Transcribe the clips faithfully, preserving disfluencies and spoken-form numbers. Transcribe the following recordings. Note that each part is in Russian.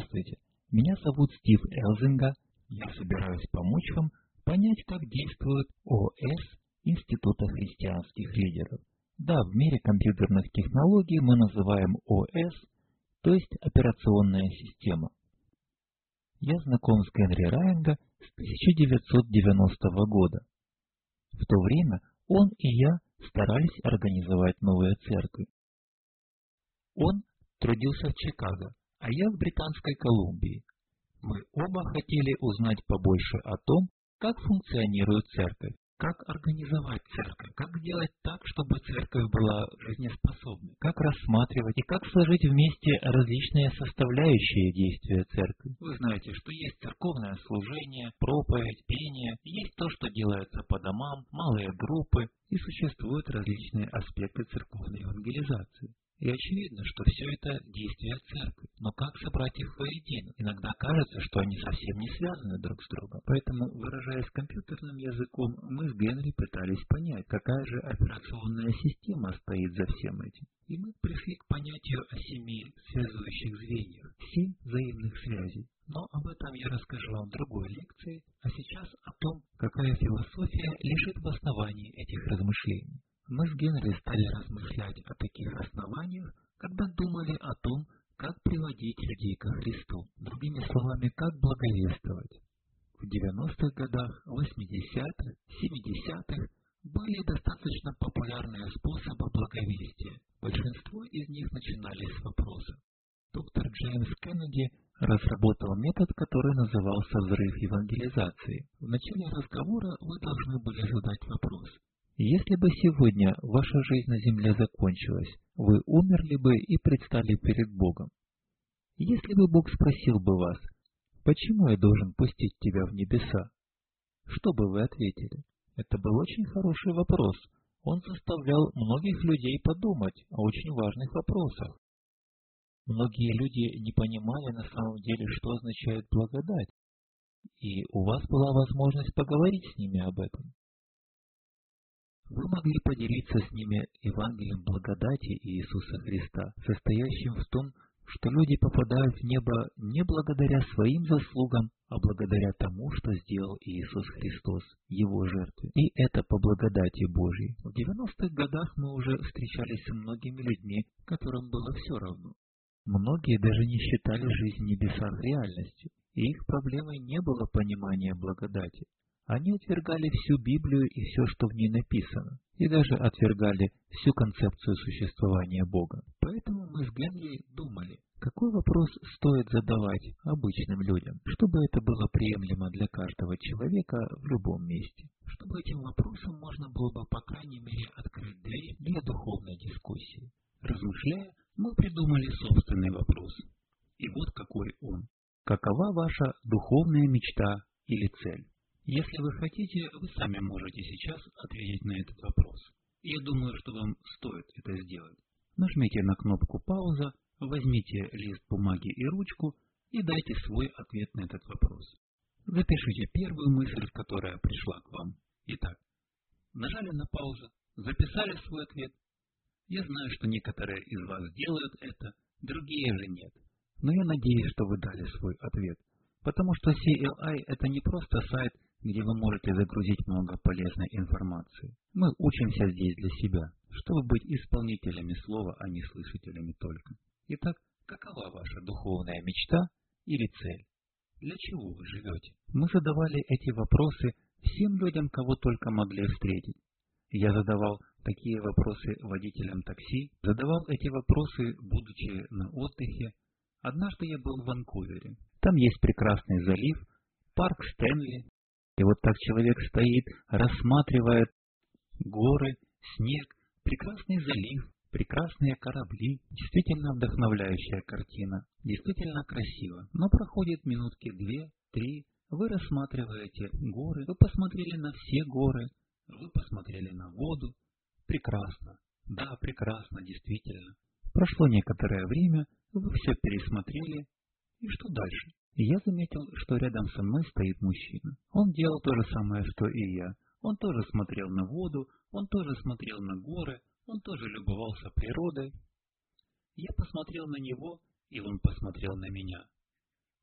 Здравствуйте, меня зовут Стив Элзинга. Я собираюсь помочь вам понять, как действует ОС Института христианских лидеров. Да, в мире компьютерных технологий мы называем ОС, то есть операционная система. Я знаком с Генри Райанга с тысяча девятьсот девяностого года. В то время он и я старались организовать новые церкви. Он трудился в Чикаго, а я в Британской Колумбии. Мы оба хотели узнать побольше о том, как функционирует церковь, как организовать церковь, как сделать так, чтобы церковь была жизнеспособной, как рассматривать и как сложить вместе различные составляющие действия церкви. Вы знаете, что есть церковное служение, проповедь, пение, есть то, что делается по домам, малые группы, и существуют различные аспекты церковной евангелизации. И очевидно, что все это действия церкви. Но как собрать их воедино? Иногда кажется, что они совсем не связаны друг с другом. Поэтому, выражаясь компьютерным языком, мы с Генри пытались понять, какая же операционная система стоит за всем этим. И мы пришли к понятию о семи связующих звеньях, семь взаимных связей. Но об этом я расскажу вам в другой лекции, а сейчас о том, какая философия лежит в основании этих размышлений. Мы с Генри стали размышлять о таких основаниях, когда думали о том, как приводить людей ко Христу. Другими словами, как благовествовать. В девяностых годах, восьмидесятых, семидесятых были достаточно популярные способы благовестия. Большинство из них начинались с вопроса. Доктор Джеймс Кеннеди разработал метод, который назывался взрыв евангелизации. В начале разговора вы должны были задать вопрос. Если бы сегодня ваша жизнь на земле закончилась, вы умерли бы и предстали перед Богом. Если бы Бог спросил бы вас, почему я должен пустить тебя в небеса, что бы вы ответили? Это был очень хороший вопрос. Он заставлял многих людей подумать о очень важных вопросах. Многие люди не понимали на самом деле, что означает благодать, и у вас была возможность поговорить с ними об этом. Вы могли поделиться с ними Евангелием благодати Иисуса Христа, состоящим в том, что люди попадают в небо не благодаря своим заслугам, а благодаря тому, что сделал Иисус Христос, Его жертве. И это по благодати Божьей. В девяностых годах мы уже встречались с многими людьми, которым было все равно. Многие даже не считали жизнь в небесах реальностью, и их проблемой не было понимания благодати. Они отвергали всю Библию и все, что в ней написано, и даже отвергали всю концепцию существования Бога. Поэтому мы с Генри думали, какой вопрос стоит задавать обычным людям, чтобы это было приемлемо для каждого человека в любом месте, чтобы этим вопросом можно было бы, по крайней мере, открыть дверь для духовной дискуссии. Размышляя, мы придумали собственный вопрос. И вот какой он. Какова ваша духовная мечта или цель? Если вы хотите, вы сами можете сейчас ответить на этот вопрос. Я думаю, что вам стоит это сделать. Нажмите на кнопку «Пауза», возьмите лист бумаги и ручку и дайте свой ответ на этот вопрос. Запишите первую мысль, которая пришла к вам. Итак, нажали на паузу, записали свой ответ. Я знаю, что некоторые из вас делают это, другие же нет. Но я надеюсь, что вы дали свой ответ. Потому что си эл ай – это не просто сайт, где вы можете загрузить много полезной информации. Мы учимся здесь для себя, чтобы быть исполнителями слова, а не слышателями только. Итак, какова ваша духовная мечта или цель? Для чего вы живете? Мы задавали эти вопросы всем людям, кого только могли встретить. Я задавал такие вопросы водителям такси, задавал эти вопросы, будучи на отдыхе. Однажды я был в Ванкувере. Там есть прекрасный залив, парк Стэнли. И вот так человек стоит, рассматривает горы, снег, прекрасный залив, прекрасные корабли. Действительно вдохновляющая картина, действительно красиво. Но проходит минутки две, три, вы рассматриваете горы, вы посмотрели на все горы, вы посмотрели на воду. Прекрасно. Да, прекрасно, действительно. Прошло некоторое время, вы все пересмотрели. И что дальше? И я заметил, что рядом со мной стоит мужчина. Он делал то же самое, что и я. Он тоже смотрел на воду, он тоже смотрел на горы, он тоже любовался природой. Я посмотрел на него, и он посмотрел на меня.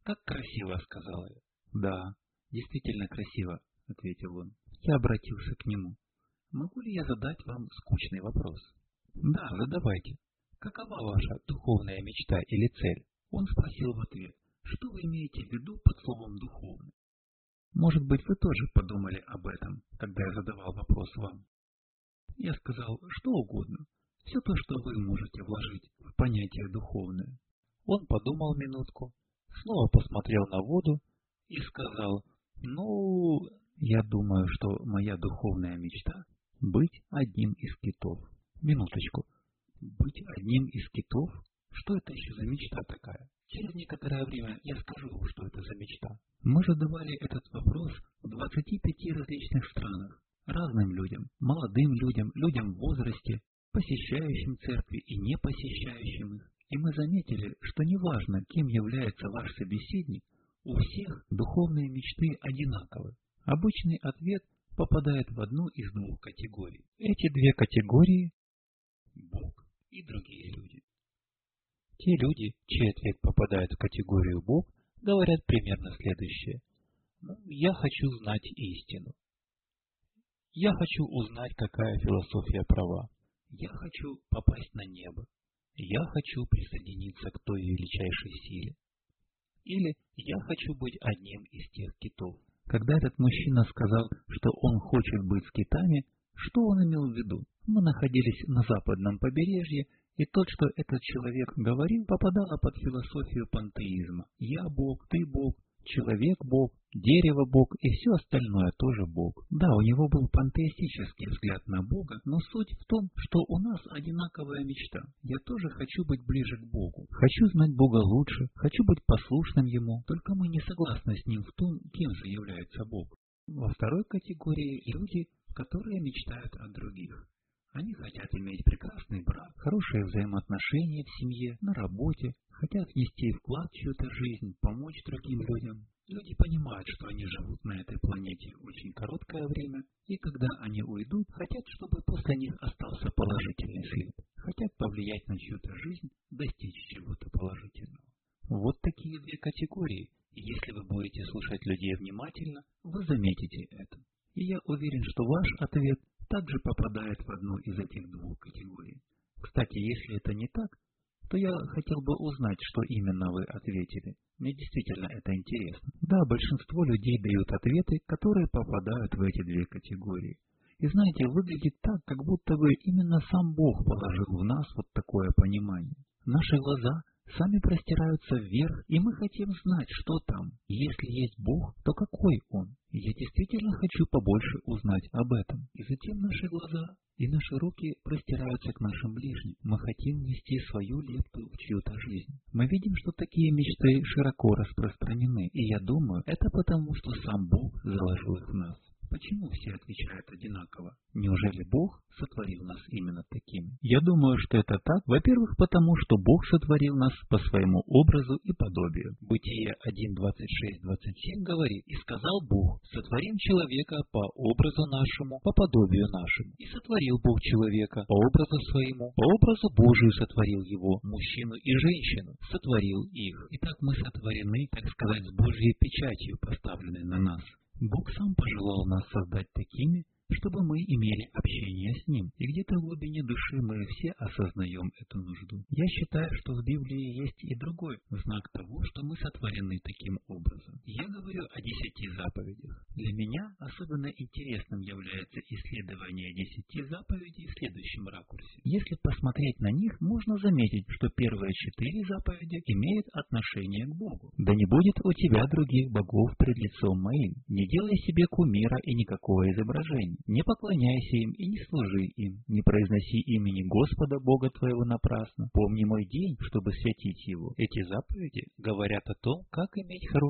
«Как красиво», — сказала я. «Да, действительно красиво», — ответил он. Я обратился к нему. «Могу ли я задать вам скучный вопрос?» «Да, задавайте. Какова ваша духовная мечта или цель?» Он спросил в ответ. «Что вы имеете в виду под словом «духовный»?» Может быть, вы тоже подумали об этом, когда я задавал вопрос вам. Я сказал, что угодно. Все то, что вы можете вложить в понятие «духовное». Он подумал минутку, снова посмотрел на воду и сказал, «Ну, я думаю, что моя духовная мечта — быть одним из китов». Минуточку. Быть одним из китов? Что это еще за мечта такая? Через некоторое время я скажу, что это за мечта. Мы задавали этот вопрос в двадцати пяти различных странах, разным людям, молодым людям, людям в возрасте, посещающим церкви и не посещающим их. И мы заметили, что неважно, кем является ваш собеседник, у всех духовные мечты одинаковы. Обычный ответ попадает в одну из двух категорий. Эти две категории – Бог и другие люди. Те люди, чей ответ попадает в категорию Бог, говорят примерно следующее. Ну, я хочу знать истину. Я хочу узнать, какая философия права. Я хочу попасть на небо. Я хочу присоединиться к той величайшей силе. Или я хочу быть одним из тех китов. Когда этот мужчина сказал, что он хочет быть с китами, что он имел в виду? Мы находились на западном побережье, и то, что этот человек говорил, попадало под философию пантеизма. Я Бог, ты Бог, человек Бог, дерево Бог и все остальное тоже Бог. Да, у него был пантеистический взгляд на Бога, но суть в том, что у нас одинаковая мечта. Я тоже хочу быть ближе к Богу. Хочу знать Бога лучше, хочу быть послушным Ему, только мы не согласны с Ним в том, кем же является Бог. Во второй категории люди, которые мечтают о других. Они хотят иметь прекрасный брак, хорошие взаимоотношения в семье, на работе, хотят внести вклад в чью-то жизнь, помочь другим людям. Люди понимают, что они живут на этой планете очень короткое время, и когда они уйдут, хотят, чтобы после них остался положительный след. Хотят повлиять на чью-то жизнь, достичь чего-то положительного. Вот такие две категории, и если вы будете слушать людей внимательно, вы заметите это. И я уверен, что ваш ответ также попадает в одну из этих двух категорий. Кстати, если это не так, то я хотел бы узнать, что именно вы ответили. Мне действительно это интересно. Да, большинство людей дают ответы, которые попадают в эти две категории. И знаете, выглядит так, как будто бы именно сам Бог положил в нас вот такое понимание. Наши глаза сами простираются вверх, и мы хотим знать, что там. Если есть Бог, то какой Он? И я действительно хочу побольше узнать об этом. И затем наши глаза и наши руки простираются к нашим ближним. Мы хотим внести свою лепту в чью-то жизнь. Мы видим, что такие мечты широко распространены, и я думаю, это потому, что сам Бог заложил их в нас. Почему все отвечают одинаково? Неужели Бог сотворил нас именно такими? Я думаю, что это так. Во-первых, потому что Бог сотворил нас по своему образу и подобию. Бытие один, двадцать шесть, двадцать семь говорит: «И сказал Бог, сотворим человека по образу нашему, по подобию нашему. И сотворил Бог человека по образу своему, по образу Божию сотворил его, мужчину и женщину, сотворил их». Итак, мы сотворены, так сказать, с Божьей печатью, поставленной на нас. Бог сам пожелал нас создать такими, чтобы мы имели общение с Ним. И где-то в глубине души мы все осознаем эту нужду. Я считаю, что в Библии есть и другой знак того, что мы сотворены таким образом. Я говорю о десяти заповедях. Для меня особенно интересным является исследование десяти заповедей в следующем ракурсе. Если посмотреть на них, можно заметить, что первые четыре заповеди имеют отношение к Богу. «Да не будет у тебя других богов пред лицом моим. Не делай себе кумира и никакого изображения. Не поклоняйся им и не служи им, не произноси имени Господа Бога твоего напрасно. Помни мой день, чтобы святить его». Эти заповеди говорят о том, как иметь хорошие взаимоотношения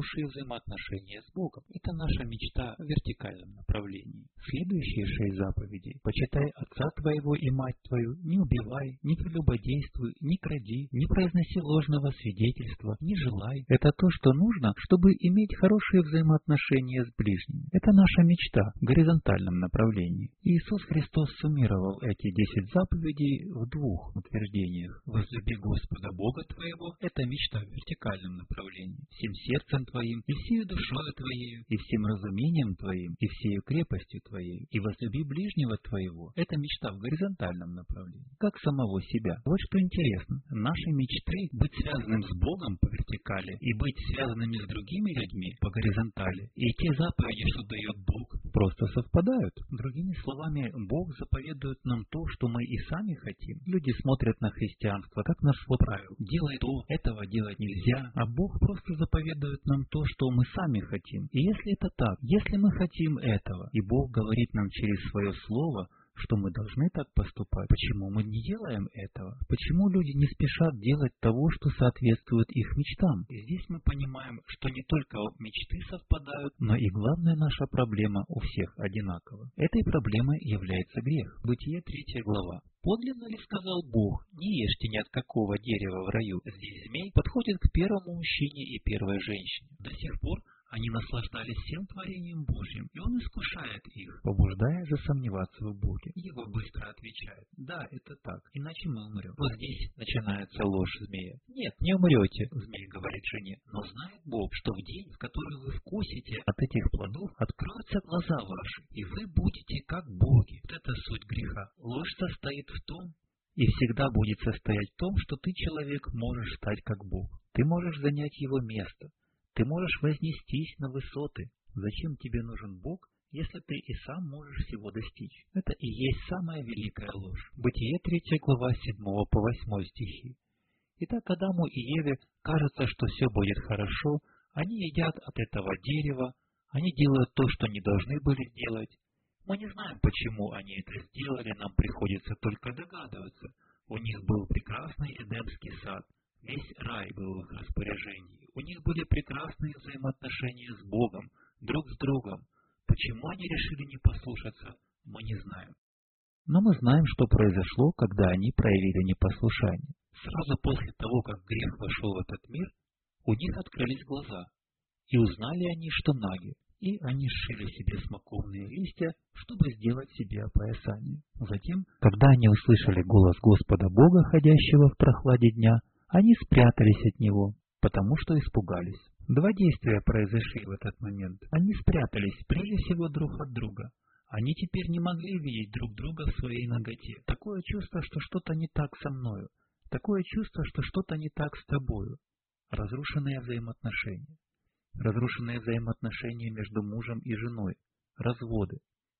взаимоотношения с Богом. Это наша мечта в вертикальном направлении. Следующие шесть заповедей. Почитай отца твоего и мать твою, не убивай, не прелюбодействуй, не кради, не произноси ложного свидетельства, не желай. Это то, что нужно, чтобы иметь хорошие взаимоотношения с ближними. Это наша мечта в горизонтальном направлении. Иисус Христос суммировал эти десять заповедей в двух утверждениях. Возлюби Господа Бога твоего, это мечта в вертикальном направлении, всем сердцем твоим, и всею душою твоею, и всем разумением твоим, и всею крепостью твоей, и возлюби ближнего твоего, это мечта в горизонтальном направлении, как самого себя. Вот что интересно, наши мечты быть связанным с Богом по вертикали и быть связанными с другими людьми по горизонтали, и те заповеди, что дает Бог, просто совпадают. Другими словами, Бог заповедует нам то, что мы и сами хотим. Люди смотрят на христианство как на свод правил. Делай то, этого делать нельзя, а Бог просто заповедует нам то, что мы сами хотим. И если это так, если мы хотим этого, и Бог говорит нам через свое слово, что мы должны так поступать, почему мы не делаем этого? Почему люди не спешат делать того, что соответствует их мечтам? И здесь мы понимаем, что не только мечты совпадают, но и главная наша проблема у всех одинакова. Этой проблемой является грех. Бытие третья глава. Подлинно ли сказал Бог, не ешьте ни от какого дерева в раю? Здесь змей подходит к первому мужчине и первой женщине. До сих пор они наслаждались всем творением Божьим, и Он искушает их, побуждая засомневаться в Боге. Ева быстро отвечает: да, это так, иначе мы умрем. Вот здесь начинается ложь змея. Нет, не умрете, змей говорит жене, но знает Бог, что в день, в который вы вкусите от этих плодов, откроются глаза ваши, и вы будете как боги. Вот это суть греха. Ложь состоит в том, и всегда будет состоять в том, что ты, человек, можешь стать как Бог. Ты можешь занять Его место. Ты можешь вознестись на высоты. Зачем тебе нужен Бог, если ты и сам можешь всего достичь? Это и есть самая великая ложь. Бытие третья глава седьмого по восьмой стихи. Итак, Адаму и Еве кажется, что все будет хорошо, они едят от этого дерева, они делают то, что не должны были делать. Мы не знаем, почему они это сделали, нам приходится только догадываться. У них был прекрасный Эдемский сад. Весь рай был в их распоряжении. У них были прекрасные взаимоотношения с Богом, друг с другом. Почему они решили не послушаться, мы не знаем. Но мы знаем, что произошло, когда они проявили непослушание. Сразу после того, как грех вошел в этот мир, у них открылись глаза, и узнали они, что наги, и они сшили себе смоковные листья, чтобы сделать себе опоясание. Затем, когда они услышали голос Господа Бога, ходящего в прохладе дня, они спрятались от Него, потому что испугались. Два действия произошли в этот момент. Они спрятались прежде всего друг от друга. Они теперь не могли видеть друг друга в своей наготе. Такое чувство, что что-то не так со мною. Такое чувство, что что-то не так с тобою. Разрушенные взаимоотношения. Разрушенные взаимоотношения между мужем и женой. Разводы.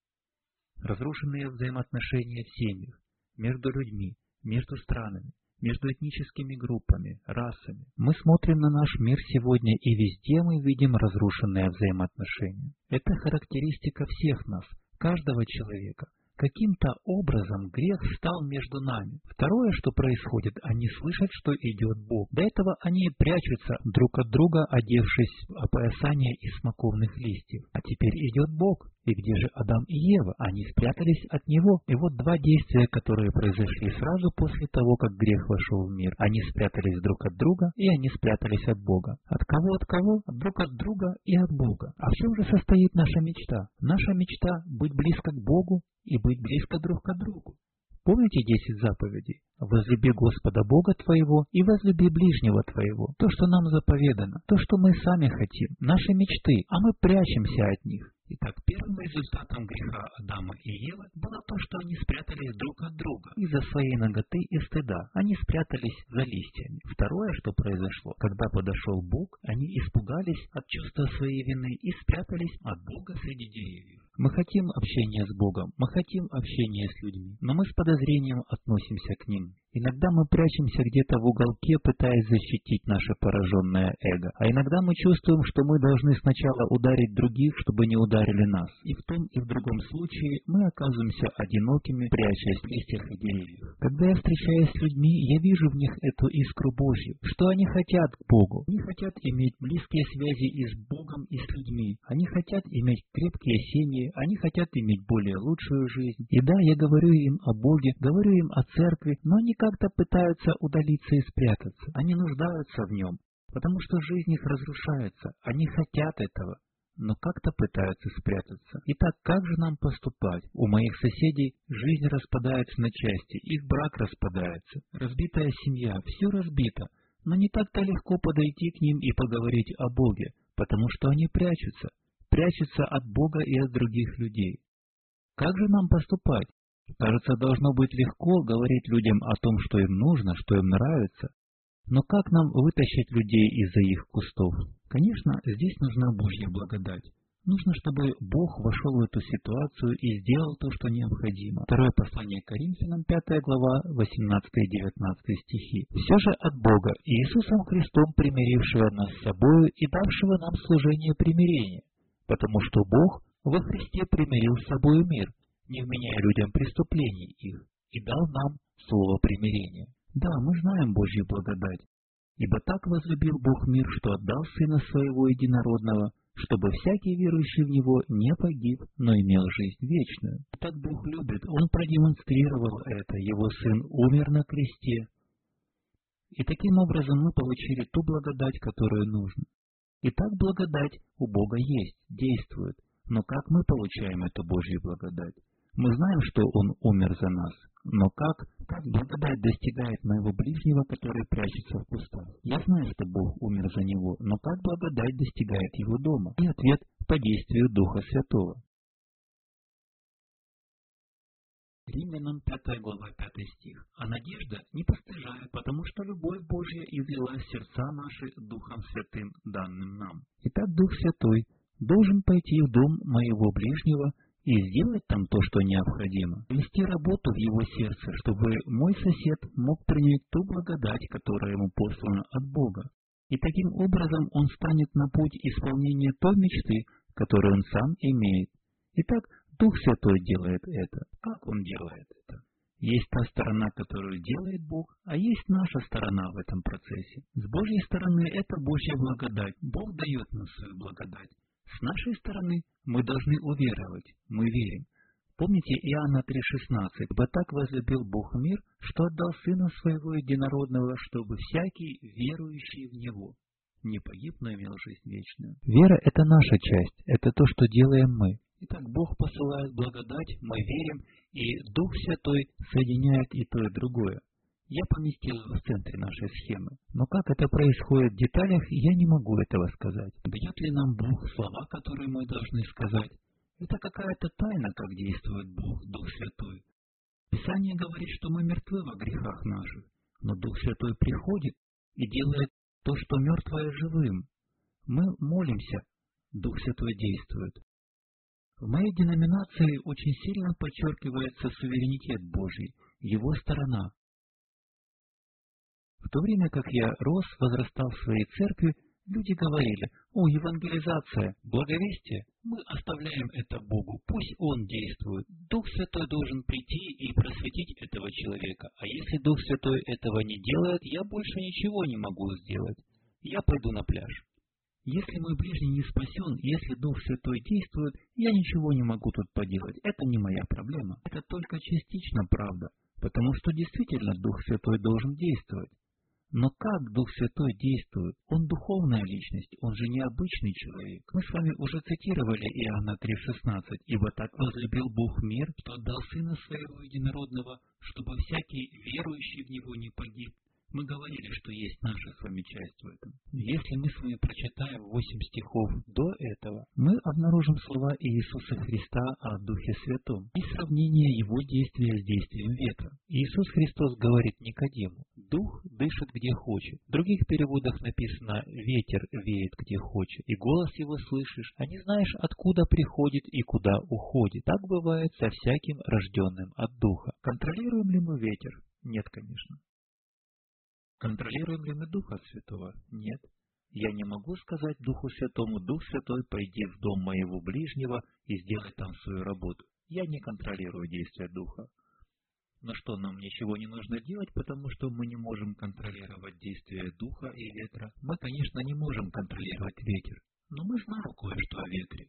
Разрушенные взаимоотношения в семьях, между людьми, между странами, между этническими группами, расами. Мы смотрим на наш мир сегодня, и везде мы видим разрушенные взаимоотношения. Это характеристика всех нас, каждого человека. Каким-то образом грех встал между нами. Второе, что происходит, они слышат, что идет Бог. До этого они прячутся друг от друга, одевшись в опоясание из смоковных листьев. А теперь идет Бог. И где же Адам и Ева? Они спрятались от Него. И вот два действия, которые произошли сразу после того, как грех вошел в мир. Они спрятались друг от друга, и они спрятались от Бога. От кого от кого? Друг от друга и от Бога. А в чем же состоит наша мечта? Наша мечта — быть близко к Богу и быть близко друг к другу. Помните десять заповедей? Возлюби Господа Бога твоего и возлюби ближнего твоего. То, что нам заповедано, то, что мы сами хотим, наши мечты, а мы прячемся от них. Итак, первым результатом греха Адама и Евы было то, что они спрятались друг от друга из-за своей наготы и стыда. Они спрятались за листьями. Второе, что произошло, когда подошел Бог, они испугались от чувства своей вины и спрятались от Бога среди деревьев. Мы хотим общения с Богом, мы хотим общения с людьми, но мы с подозрением относимся к ним. Иногда мы прячемся где-то в уголке, пытаясь защитить наше пораженное эго. А иногда мы чувствуем, что мы должны сначала ударить других, чтобы не ударили нас. И в том и в другом случае мы оказываемся одинокими, прячась в листьях и деревьях. Когда я встречаюсь с людьми, я вижу в них эту искру Божью, что они хотят к Богу. Они хотят иметь близкие связи и с Богом, Богом и с людьми. Они хотят иметь крепкие семьи, они хотят иметь более лучшую жизнь. И да, я говорю им о Боге, говорю им о церкви, но они как-то пытаются удалиться и спрятаться. Они нуждаются в нем, потому что жизнь их разрушается. Они хотят этого, но как-то пытаются спрятаться. Итак, как же нам поступать? У моих соседей жизнь распадается на части, их брак распадается, разбитая семья, все разбито. Но не так-то легко подойти к ним и поговорить о Боге, потому что они прячутся, прячутся от Бога и от других людей. Как же нам поступать? Кажется, должно быть легко говорить людям о том, что им нужно, что им нравится. Но как нам вытащить людей из-за их кустов? Конечно, здесь нужна Божья благодать. Нужно, чтобы Бог вошел в эту ситуацию и сделал то, что необходимо. Второе послание к Коринфянам, пятая глава, восемнадцатый и девятнадцатый стихи. «Все же от Бога, Иисусом Христом, примирившего нас с собою и давшего нам служение примирения, потому что Бог во Христе примирил с собою мир, не вменяя людям преступлений их, и дал нам слово примирения». Да, мы знаем Божью благодать. «Ибо так возлюбил Бог мир, что отдал Сына Своего Единородного, чтобы всякий верующий в Него не погиб, но имел жизнь вечную». Так Бог любит, Он продемонстрировал это, Его Сын умер на кресте. И таким образом мы получили ту благодать, которую нужно. Итак, благодать у Бога есть, действует. Но как мы получаем эту Божью благодать? Мы знаем, что Он умер за нас. Но как, как благодать достигает моего ближнего, который прячется в кустах? Я знаю, что Бог умер за него, но как благодать достигает его дома? И ответ — по действию Духа Святого. Римлянам пятая глава, пятый стих. «А надежда не постыжает, потому что любовь Божья излилась в сердца наши Духом Святым, данным нам». Итак, Дух Святой должен пойти в дом моего ближнего и сделать там то, что необходимо, вести работу в его сердце, чтобы мой сосед мог принять ту благодать, которая ему послана от Бога. И таким образом он станет на путь исполнения той мечты, которую он сам имеет. Итак, Дух Святой делает это. Как Он делает это? Есть та сторона, которую делает Бог, а есть наша сторона в этом процессе. С Божьей стороны это Божья благодать. Бог дает нам свою благодать. С нашей стороны мы должны уверовать, мы верим. Помните Иоанна три шестнадцать? «Ибо так возлюбил Бог мир, что отдал Сына Своего Единородного, чтобы всякий, верующий в Него, не погиб, но имел жизнь вечную». Вера — это наша часть, это то, что делаем мы. Итак, Бог посылает благодать, мы верим, и Дух Святой соединяет и то, и другое. Я поместил в центре нашей схемы. Но как это происходит в деталях, я не могу этого сказать. Дает ли нам Бог слова, которые мы должны сказать? Это какая-то тайна, как действует Бог, Дух Святой. Писание говорит, что мы мертвы во грехах наших, но Дух Святой приходит и делает то, что мертвое живым. Мы молимся, Дух Святой действует. В моей деноминации очень сильно подчеркивается суверенитет Божий, Его сторона. В то время как я рос, возрастал в своей церкви, люди говорили: «О, евангелизация, благовестие, мы оставляем это Богу, пусть Он действует. Дух Святой должен прийти и просветить этого человека, а если Дух Святой этого не делает, я больше ничего не могу сделать. Я пойду на пляж. Если мой ближний не спасен, если Дух Святой действует, я ничего не могу тут поделать. Это не моя проблема. Это только частично правда, потому что действительно Дух Святой должен действовать. Но как Дух Святой действует? Он духовная личность, он же необычный человек. Мы с вами уже цитировали Иоанна три шестнадцать. «Ибо так возлюбил Бог мир, что отдал Сына Своего Единородного, чтобы всякий верующий в Него не погиб». Мы говорили, что есть наша с вами часть в этом. Если мы с вами прочитаем восемь стихов до этого, мы обнаружим слова Иисуса Христа о Духе Святом и сравнение Его действия с действием ветра. Иисус Христос говорит Никодиму: «Дух дышит где хочет». В других переводах написано: «Ветер веет где хочет, и голос Его слышишь, а не знаешь, откуда приходит и куда уходит». Так бывает со всяким рожденным от Духа. Контролируем ли мы ветер? Нет, конечно. Контролируем ли мы Духа Святого? Нет. Я не могу сказать Духу Святому: «Дух Святой, пойди в дом моего ближнего и сделай там свою работу». Я не контролирую действия Духа. Но что, нам ничего не нужно делать, потому что мы не можем контролировать действия Духа и ветра? Мы, конечно, не можем контролировать ветер, Но мы знаем кое-что о ветре.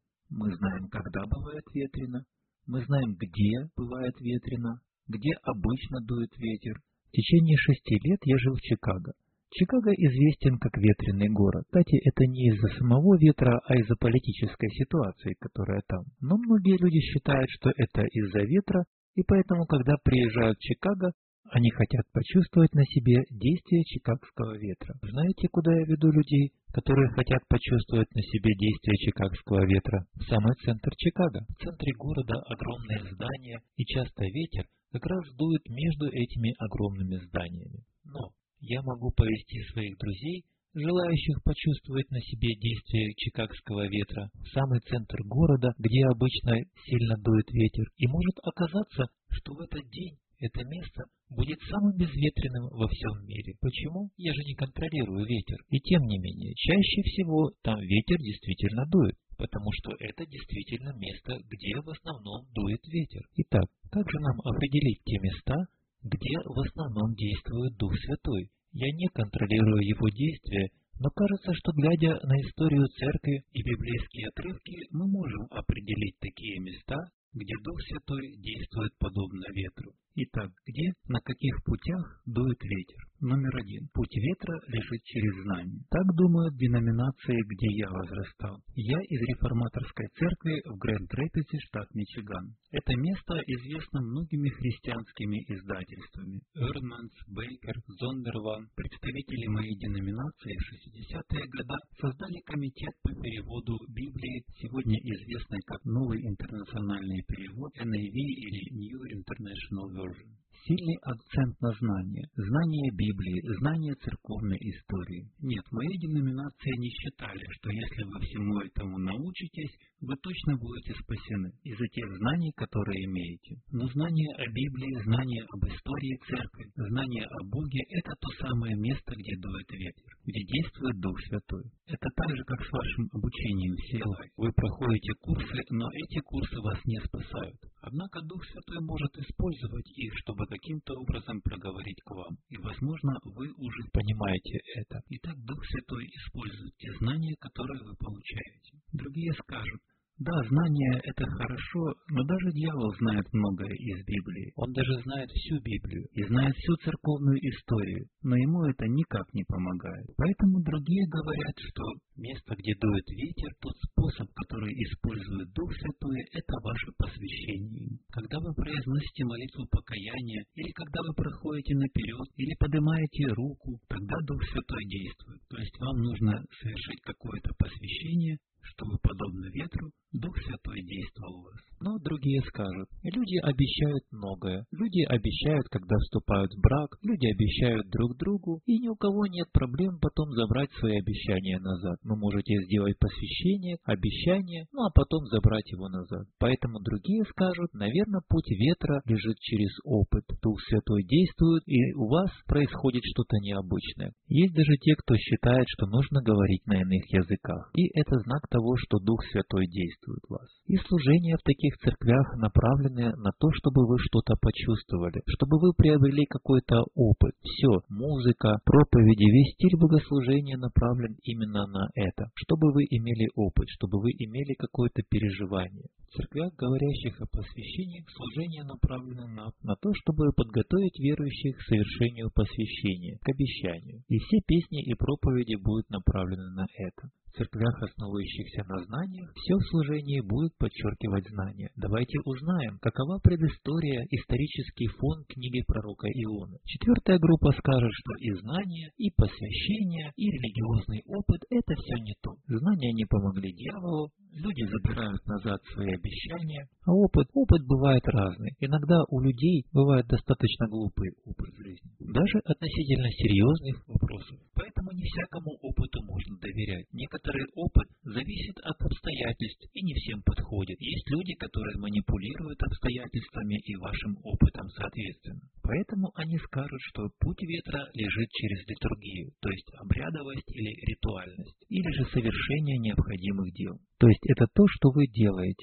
Мы знаем, когда бывает ветрено, мы знаем, где бывает ветрено, где обычно дует ветер. В течение шести лет я жил в Чикаго. Чикаго известен как ветреный город. Кстати, это не из-за самого ветра, а из-за политической ситуации, которая там. Но многие люди считают, что это из-за ветра, и поэтому, когда приезжают в Чикаго, они хотят почувствовать на себе действие чикагского ветра. Знаете, куда я веду людей, которые хотят почувствовать на себе действие чикагского ветра? В самый центр Чикаго. В центре города огромные здания, и часто ветер как раз дует между этими огромными зданиями. Но я могу повести своих друзей, желающих почувствовать на себе действие чикагского ветра, в самый центр города, где обычно сильно дует ветер, и может оказаться, что в этот день это место будет самым безветренным во всем мире. Почему? Я же не контролирую ветер. И тем не менее, чаще всего там ветер действительно дует, потому что это действительно место, где в основном дует ветер. Итак, как же нам определить те места, где в основном действует Дух Святой? Я не контролирую его действия, но кажется, что глядя на историю церкви и библейские отрывки, мы можем определить такие места, где Дух Святой действует подобно ветру. Итак, где, на каких путях дует ветер? Номер один. Путь ветра лежит через знание. Так думают деноминации, где я возрастал. Я из реформаторской церкви в Грэнд-Рэпидсе, штат Мичиган. Это место известно многими христианскими издательствами. Эрнманс, Бейкер, Зондерван, представители моей деноминации в шестидесятые годы создали комитет по переводу Библии, сегодня известный как Новый интернациональный перевод, эн ай ви или New International Version. Сильный акцент на знание, знание Библии, знание церковной истории. Нет, мои деноминации не считали, что если вы всему этому научитесь, вы точно будете спасены из-за тех знаний, которые имеете. Но знание о Библии, знание об истории церкви, знание о Боге – это то самое место, где дует ветер, где действует Дух Святой. Это так же, как с вашим обучением в си эл ай. Вы проходите курсы, но эти курсы вас не спасают. Однако Дух Святой может использовать их, чтобы каким-то образом проговорить к вам. И, возможно, вы уже понимаете это. Итак, Дух Святой использует те знания, которые вы получаете. Другие скажут: да, знание – это хорошо, но даже дьявол знает многое из Библии. Он даже знает всю Библию и знает всю церковную историю, но ему это никак не помогает. Поэтому другие говорят, что место, где дует ветер, тот способ, который использует Дух Святой, это ваше посвящение. Когда вы произносите молитву покаяния, или когда вы проходите наперед, или поднимаете руку, тогда Дух Святой действует. То есть вам нужно совершить какое-то посвящение, чтобы, подобно ветру, Дух Святой действовал у вас. Но другие скажут: люди обещают многое. Люди обещают, когда вступают в брак, люди обещают друг другу, и ни у кого нет проблем потом забрать свои обещания назад. Вы можете сделать посвящение, обещание, ну а потом забрать его назад. Поэтому другие скажут: наверное, путь ветра лежит через опыт. Дух Святой действует, и у вас происходит что-то необычное. Есть даже те, кто считает, что нужно говорить на иных языках. И это знак того, что Дух Святой действует в вас. И служения в таких церквях направлены на то, чтобы вы что-то почувствовали, чтобы вы приобрели какой-то опыт. Все, музыка, проповеди, весь стиль богослужения направлен именно на это, чтобы вы имели опыт, чтобы вы имели какое-то переживание. В церквях, говорящих о посвящении, служения направлены на, на то, чтобы подготовить верующих к совершению посвящения, к обещанию. И все песни и проповеди будут направлены на это. В церквях, основывающихся на знаниях, все в служении будет подчеркивать знания. Давайте узнаем, какова предыстория, исторический фон книги пророка Ионы. Четвертая группа скажет, что и знания, и посвящение, и религиозный опыт – это все не то. Знания не помогли дьяволу, люди забирают назад свои обещания, а опыт, опыт бывает разный. Иногда у людей бывает достаточно глупый опыт жизни, даже относительно серьезных вопросов. Поэтому не всякому опыту можно доверять. Некоторый опыт зависит от обстоятельств и не всем подходит. Есть люди, которые манипулируют обстоятельствами и вашим опытом соответственно. Поэтому они скажут, что путь ветра лежит через литургию, то есть обрядовость или ритуальность, или же совершение необходимых дел. То есть это то, что вы делаете.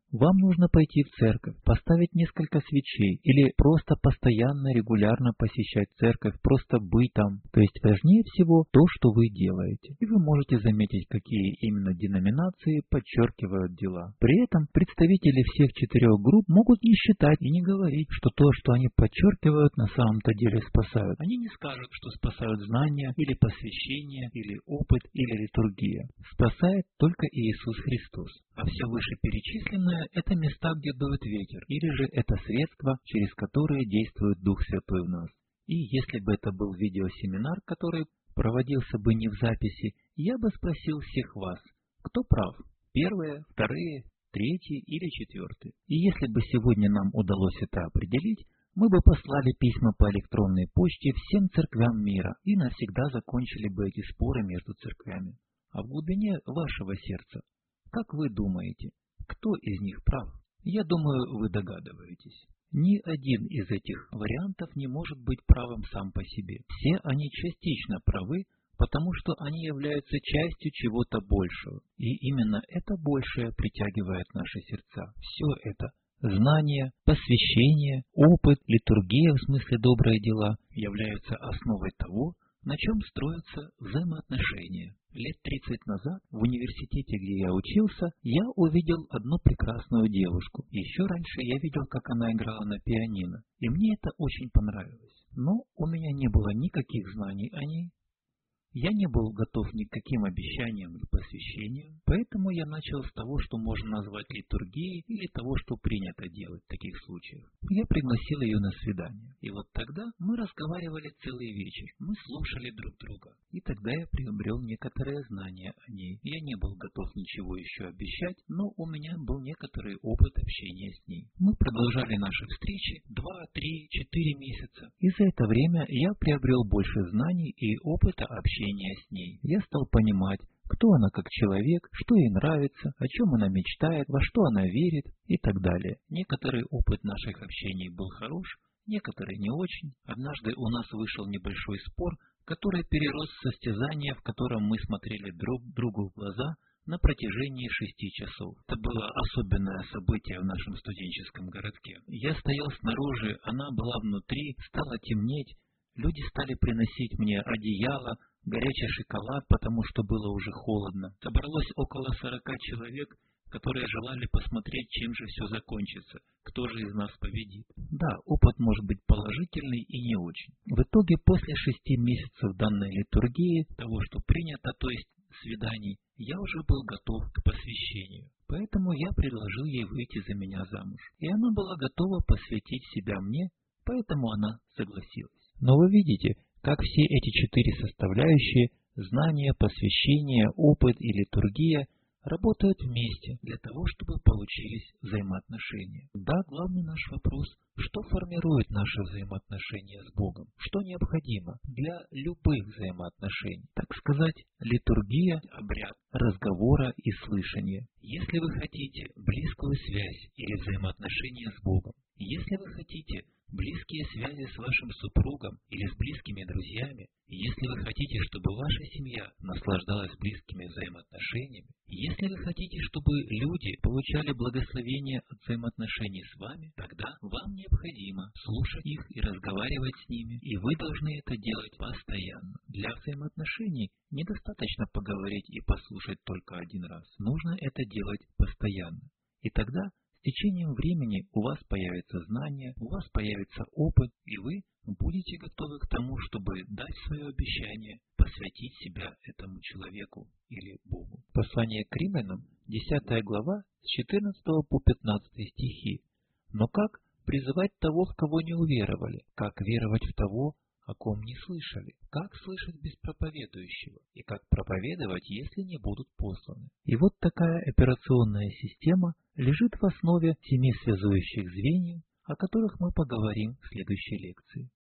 Вам нужно пойти в церковь, поставить несколько свечей или просто постоянно, регулярно посещать церковь, просто быть там. То есть важнее всего то, что вы делаете. И вы можете заметить, какие именно деноминации подчеркивают дела. При этом представители всех четырех групп могут не считать и не говорить, что то, что они подчеркивают, на самом-то деле спасают. Они не скажут, что спасают знания или посвящение, или опыт, или литургия. Спасает только Иисус Христос. А все вышеперечисленное – это места, где дует ветер, или же это средства, через которые действует Дух Святой в нас. И если бы это был видеосеминар, который проводился бы не в записи, я бы спросил всех вас, кто прав? Первые, вторые, третьи или четвертые? И если бы сегодня нам удалось это определить, мы бы послали письма по электронной почте всем церквям мира и навсегда закончили бы эти споры между церквями. А в глубине вашего сердца, как вы думаете, кто из них прав? Я думаю, вы догадываетесь. Ни один из этих вариантов не может быть правым сам по себе. Все они частично правы, потому что они являются частью чего-то большего. И именно это большее притягивает наши сердца. Все это знание, посвящение, опыт, литургия в смысле добрые дела являются основой того, на чем строятся взаимоотношения. Лет тридцать назад в университете, где я учился, я увидел одну прекрасную девушку. Еще раньше я видел, как она играла на пианино, и мне это очень понравилось. Но у меня не было никаких знаний о ней. Я не был готов ни к каким обещаниям или посвящениям, поэтому я начал с того, что можно назвать литургией, или того, что принято делать в таких случаях. Я пригласил ее на свидание, и вот тогда мы разговаривали целый вечер, мы слушали друг друга, и тогда я приобрел некоторые знания о ней. Я не был готов ничего еще обещать, но у меня был некоторый опыт общения с ней. Мы продолжали наши встречи два, три, четыре месяца, и за это время я приобрел больше знаний и опыта общения с ней. Я стал понимать, кто она как человек, что ей нравится, о чем она мечтает, во что она верит и так далее. Некоторый опыт наших общений был хорош, некоторые не очень. Однажды у нас вышел небольшой спор, который перерос в состязание, в котором мы смотрели друг другу в глаза на протяжении шести часов. Это было особенное событие в нашем студенческом городке. Я стоял снаружи, она была внутри, стало темнеть, люди стали приносить мне одеяло, горячий шоколад, потому что было уже холодно. Собралось около сорока человек, которые желали посмотреть, чем же все закончится, кто же из нас победит. Да, опыт может быть положительный и не очень. В итоге, после шести месяцев данной литургии, того, что принято, то есть свиданий, я уже был готов к посвящению. Поэтому я предложил ей выйти за меня замуж. И она была готова посвятить себя мне, поэтому она согласилась. Но вы видите, как все эти четыре составляющие – знания, посвящение, опыт и литургия – работают вместе для того, чтобы получились взаимоотношения. Да, главный наш вопрос – что формирует наши взаимоотношения с Богом? Что необходимо для любых взаимоотношений? Так сказать, литургия – обряд разговора и слышания. Если вы хотите близкую связь или взаимоотношения с Богом, если вы хотите близкие связи с вашим супругом или с близкими друзьями, если вы хотите, чтобы ваша семья наслаждалась близкими взаимоотношениями, если вы хотите, чтобы люди получали благословение от взаимоотношений с вами, тогда вам необходимо слушать их и разговаривать с ними, и вы должны это делать постоянно. Для взаимоотношений недостаточно поговорить и послушать только один раз. Нужно это делать постоянно. И тогда с течением времени у вас появится знание, у вас появится опыт, и вы будете готовы к тому, чтобы дать свое обещание, посвятить себя этому человеку или Богу. Послание к Римлянам, десятая глава, с четырнадцатого по пятнадцатый стихи. Но как призывать того, в кого не уверовали? Как веровать в того, о ком не слышали? Как слышать без проповедующего? И как проповедовать, если не будут посланы? И вот такая операционная система лежит в основе семи связующих звеньев, о которых мы поговорим в следующей лекции.